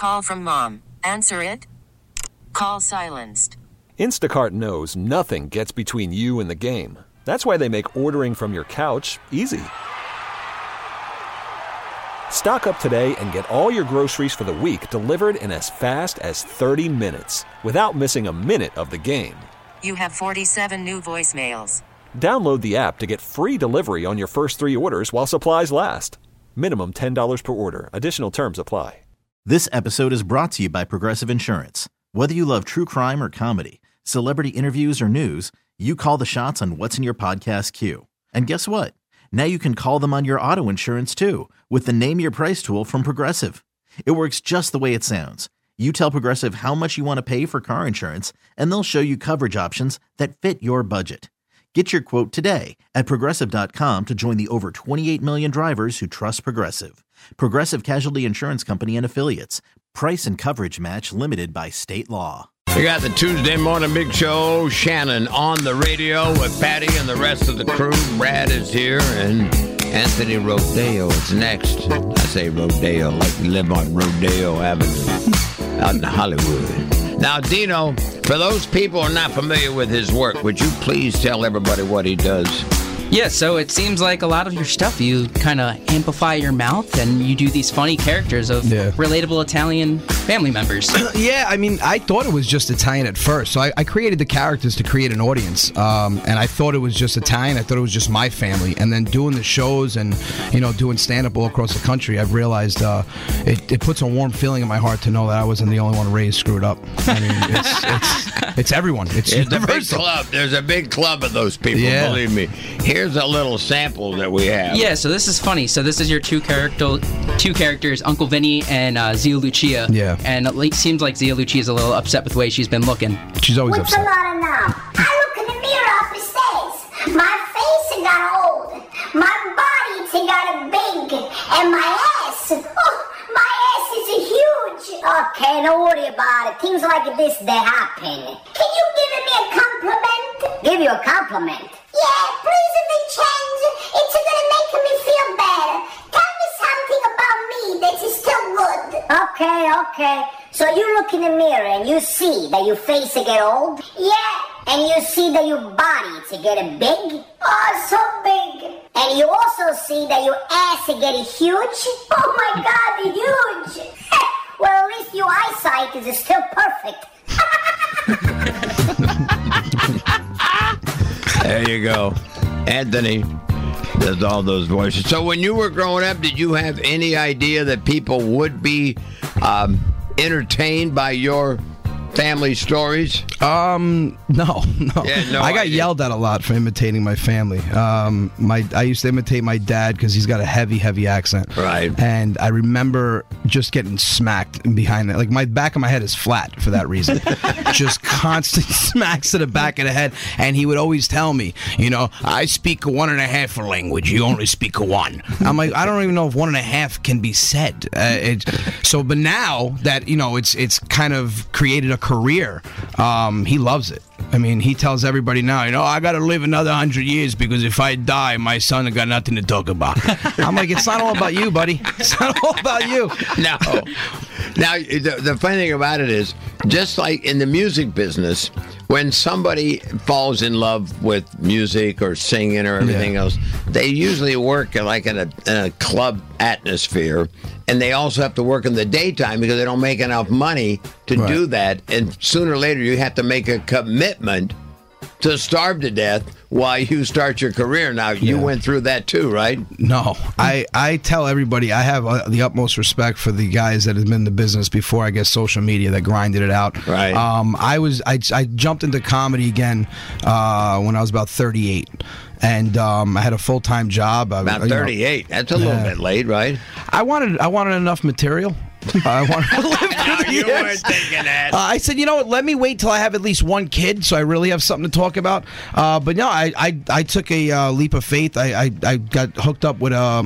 call from mom. Answer it. Call silenced. Instacart knows nothing gets between you and the game. That's why they make ordering from your couch easy. Stock up today and get all your groceries for the week delivered in as fast as 30 minutes without missing a minute of the game. You have 47 new voicemails. Download the app to get free delivery on your first 3 orders while supplies last. Minimum $10 per order. Additional terms apply. This episode is brought to you by Progressive Insurance. Whether you love true crime or comedy, celebrity interviews or news, you call the shots on what's in your podcast queue. And guess what? Now you can call them on your auto insurance too with the Name Your Price tool from Progressive. It works just the way it sounds. You tell Progressive how much you want to pay for car insurance, and they'll show you coverage options that fit your budget. Get your quote today at Progressive.com to join the over 28 million drivers who trust Progressive. Progressive Casualty Insurance Company and Affiliates. Price and coverage match limited by state law. We got the Tuesday Morning Big Show, Shannon on the radio with Patty and the rest of the crew. Brad is here, and Anthony Rodeo is next. I say Rodeo like you live on Rodeo Avenue out in Hollywood. Now, Dino, for those people who are not familiar with his work, would you please tell everybody what he does? Yeah, so it seems like a lot of your stuff, you kind of amplify your mouth and you do these funny characters of relatable Italian family members. Yeah, I mean, I thought it was just Italian at first. So I created the characters to create an audience. And I thought it was just Italian. I thought it was just my family. And then doing the shows and, doing stand-up all across the country, I've realized it puts a warm feeling in my heart to know that I wasn't the only one raised screwed up. I mean, it's everyone. It's a big club. There's a big club of those people, believe me. Here's a little sample that we have. Yeah, so this is funny. So this is your two characters, Uncle Vinny and Zia Lucia. Yeah. And it seems like Zia Lucia is a little upset with the way she's been looking. She's always What's upset. What's the matter now? I look in the mirror up the stairs. My face it got old. My body it got big. And my ass, my ass is huge. Okay, don't worry about it. Things like this, they happen. Can you give me a compliment? Give you a compliment? Yeah, please, if they change, it's gonna make me feel better. Tell me something about me that is still good. Okay. So you look in the mirror and you see that your face get old? Yeah. And you see that your body to get big? Oh, so big. And you also see that your ass get huge? Oh my God, huge. Well, at least your eyesight is still perfect. There you go. Anthony does all those voices. So when you were growing up, did you have any idea that people would be entertained by your family stories? No. Yeah, no I got idea. yelled at a lot for imitating my family. I used to imitate my dad because he's got a heavy accent. Right. And I remember just getting smacked behind it. Like, my back of my head is flat for that reason. Just constant smacks to the back of the head. And he would always tell me, I speak a 1.5 language. You only speak a 1. I'm like, I don't even know if 1.5 can be said. But now that, it's kind of created a career, he loves it. I mean, he tells everybody now, I got to live another 100 years because if I die, my son got nothing to talk about. I'm like, it's not all about you, buddy. It's not all about you. No. Now, the funny thing about it is, just like in the music business, when somebody falls in love with music or singing or everything else, they usually work in a club atmosphere, and they also have to work in the daytime because they don't make enough money to do that. And sooner or later, you have to make a commitment to starve to death while you start your career. Now, you went through that too, right? No. I tell everybody I have the utmost respect for the guys that have been in the business before, I guess, social media that grinded it out. Right. I jumped into comedy again when I was about 38. And I had a full-time job. About 38. That's a little bit late, right? I wanted enough material. I wanted to live through the years. You weren't thinking that. I said, you know what? Let me wait till I have at least one kid, so I really have something to talk about. But no, I took a leap of faith. I got hooked up with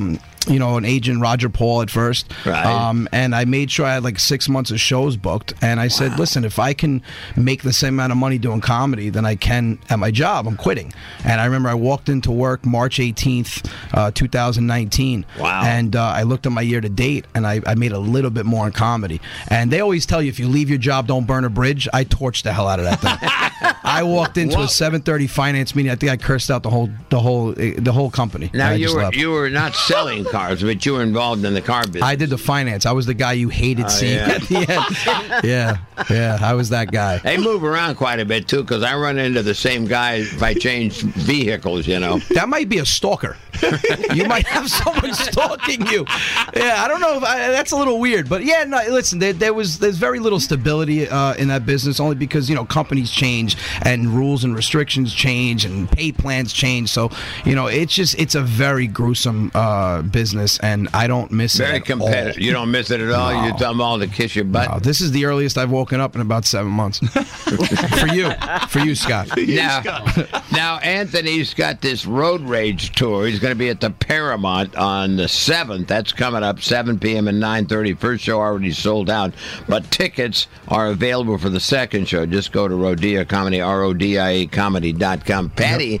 an agent, Roger Paul, at first. Right. And I made sure I had like 6 months of shows booked. And I said, listen, if I can make the same amount of money doing comedy than I can at my job, I'm quitting. And I remember I walked into work March 18th, 2019. Wow. And I looked at my year to date, and I made a little bit more in comedy. And they always tell you, if you leave your job, don't burn a bridge. I torched the hell out of that thing. I walked into a 7:30 finance meeting. I think I cursed out the whole company. Now And you were not selling cars, but you were involved in the car business. I did the finance. I was the guy you hated seeing at the end. Yeah, I was that guy. They move around quite a bit too, because I run into the same guy if I change vehicles. That might be a stalker. You might have someone stalking you. Yeah, I don't know. That's a little weird, but yeah. No, listen, there's very little stability in that business, only because companies change and rules and restrictions change and pay plans change. So it's a very gruesome business, and I don't miss it. Very competitive. You don't miss it at all. No. You tell them all to kiss your butt. No, this is the earliest I've woken up in about 7 months. For you, Scott. Now Anthony's got this road rage tour. He's going to be at the Paramount on the 7th. That's coming up 7 p.m. and 9:30. First show already sold out, but tickets are available for the second show. Just go to Rodea Comedy, RODIA Comedy.com. Patty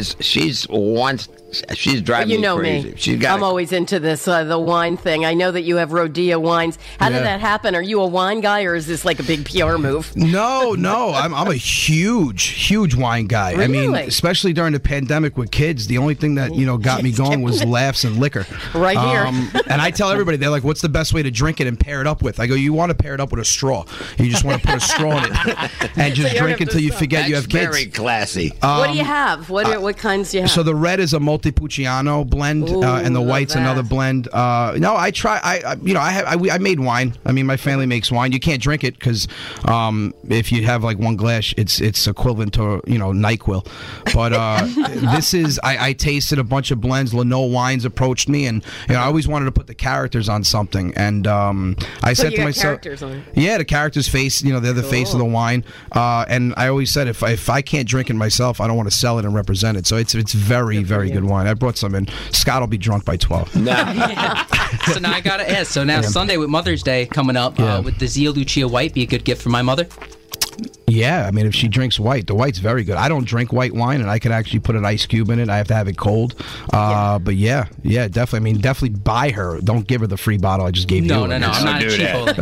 she's driving me crazy. Me. I'm always into this, the wine thing. I know that you have Rodea wines. How did that happen? Are you a wine guy, or is this like a big PR move? No. I'm a huge wine guy. Really? I mean, especially during the pandemic with kids, the only thing that got me going was laughs and liquor. Right here. And I tell everybody, they're like, "What's the best way to drink it and pair it up with?" I go, "You want to pair it up with a straw. You just want to put a straw in it and just drink until you forget you have kids." Very classy. What do you have? What kinds do you have? So the red is a Montepulciano blend, and the white's another blend. No, I try. I made wine. I mean, my family makes wine. You can't drink it because if you have like one glass, it's equivalent to NyQuil. But this is. I tasted a bunch of blends. Lenot Wines approached me, and I always wanted to put the characters on something. And I said to myself, characters on. Yeah, the characters' face. They're the face of the wine. And I always said, if I can't drink it myself, I don't want to sell it and represent it. So it's very good wine. I brought some in. Scott will be drunk by 12. So now I gotta ask. So now Sunday with Mother's Day coming up, would the Zia Lucia White be a good gift for my mother? Yeah, I mean, if she drinks white, the white's very good. I don't drink white wine, and I can actually put an ice cube in it. I have to have it cold. But yeah, definitely. I mean, definitely buy her. Don't give her the free bottle I just gave you. No, I'm not a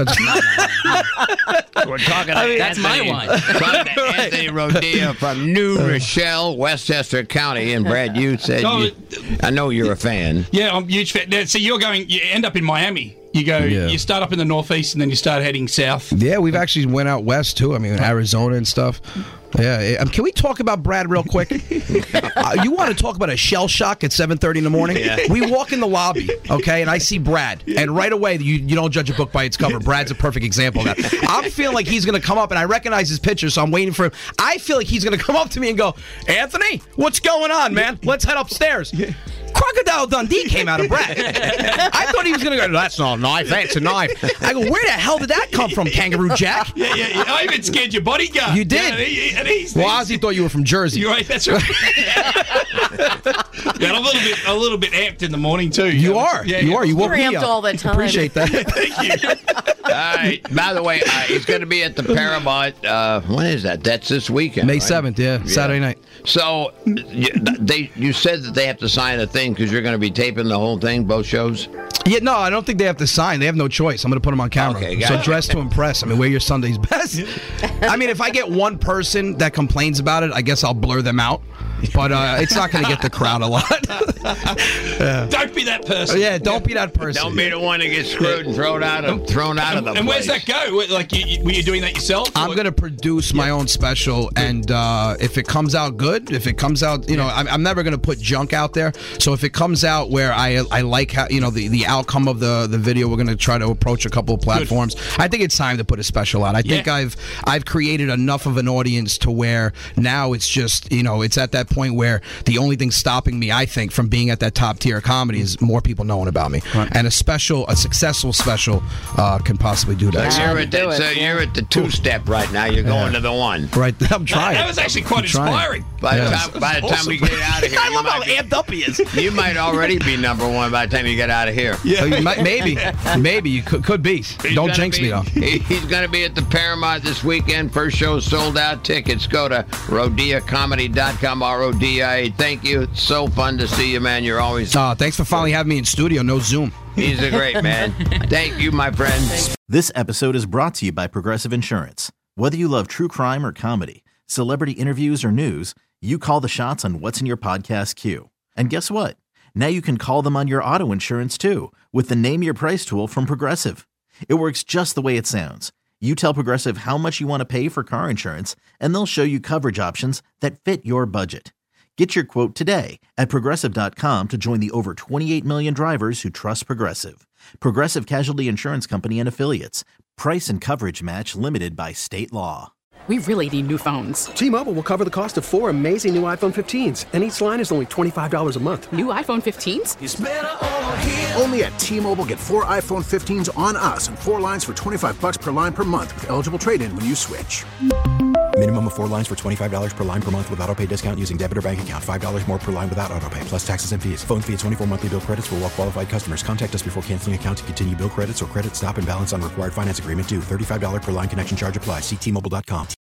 cheapo. We're talking to that's my wine. Talking to Anthony Rodea from New Rochelle, Westchester County. And Brad, you said I know you're a fan. Yeah, I'm a huge fan. So you end up in Miami. You go. You start up in the Northeast, and then you start heading south. Yeah, we've actually went out west too. I mean, Arizona and stuff. Yeah. Can we talk about Brad real quick? You want to talk about a shell shock at 7:30 in the morning? Yeah. We walk in the lobby, okay, and I see Brad, and right away you don't judge a book by its cover. Brad's a perfect example of that. I'm feeling like he's going to come up, and I recognize his picture, so I'm waiting for him. I feel like he's going to come up to me and go, "Anthony, what's going on, man? Let's head upstairs." Crocodile Dundee came out of Brad. I thought he was going to go, "That's not a knife, that's a knife." I go, "Where the hell did that come from, Kangaroo Jack?" Yeah. I even scared your bodyguard. You did. Well, Ozzy thought you were from Jersey. You're right, that's right. Yeah, I'm a little bit amped in the morning too. You are. You are. You woke me up. all the time. Appreciate that. Thank you. All right. By the way, he's going to be at the Paramount. When is that? That's this weekend. May right? 7th, yeah, Saturday night. So you said that they have to sign a thing because you're going to be taping the whole thing, both shows? Yeah, no, I don't think they have to sign. They have no choice. I'm going to put them on camera. Okay, so dress to impress. I mean, wear your Sunday's best. I mean, if I get one person that complains about it, I guess I'll blur them out. But it's not going to get the crowd a lot. Don't be that person. Yeah, don't be that person. Don't be the one that gets screwed and thrown out of the place. And where's that go? Like, were you doing that yourself? I'm going to produce my own special, and if it comes out good, if it comes out, I'm never going to put junk out there. So if it comes out where I like how, the outcome of the video, we're going to try to approach a couple of platforms. Good. I think it's time to put a special out. I think I've created enough of an audience to where now it's just, it's at that point where the only thing stopping me, I think, from being at that top tier of comedy is more people knowing about me. Right. And a successful special can possibly do that. So you're at the 2-step right now. You're going to the 1. Right. I'm trying. That was actually quite inspiring. By the time we get out of here, I love how amped up he is. You might already be number 1 by the time you get out of here. Yeah. Maybe you could be. Don't jinx me though. He's going to be at the Paramount this weekend. First show sold out. Tickets go to RodiaComedy.com. RODIA. Thank you. It's so fun to see you, man. You're always. Thanks for finally having me in studio. No Zoom. He's a great man. Thank you, my friend. This episode is brought to you by Progressive Insurance. Whether you love true crime or comedy, celebrity interviews or news, you call the shots on what's in your podcast queue. And guess what? Now you can call them on your auto insurance too with the Name Your Price tool from Progressive. It works just the way it sounds. You tell Progressive how much you want to pay for car insurance, and they'll show you coverage options that fit your budget. Get your quote today at Progressive.com to join the over 28 million drivers who trust Progressive. Progressive Casualty Insurance Company and Affiliates. Price and coverage match limited by state law. We really need new phones. T-Mobile will cover the cost of 4 amazing new iPhone 15s, and each line is only $25 a month. New iPhone 15s? It's better over here. Only at T-Mobile, get 4 iPhone 15s on us and 4 lines for $25 per line per month with eligible trade-in when you switch. Minimum of 4 lines for $25 per line per month with autopay discount using debit or bank account. $5 more per line without autopay, plus taxes and fees. Phone fee at 24 monthly bill credits for well-qualified customers. Contact us before canceling account to continue bill credits or credit stop and balance on required finance agreement due. $35 per line connection charge applies. See T-Mobile.com.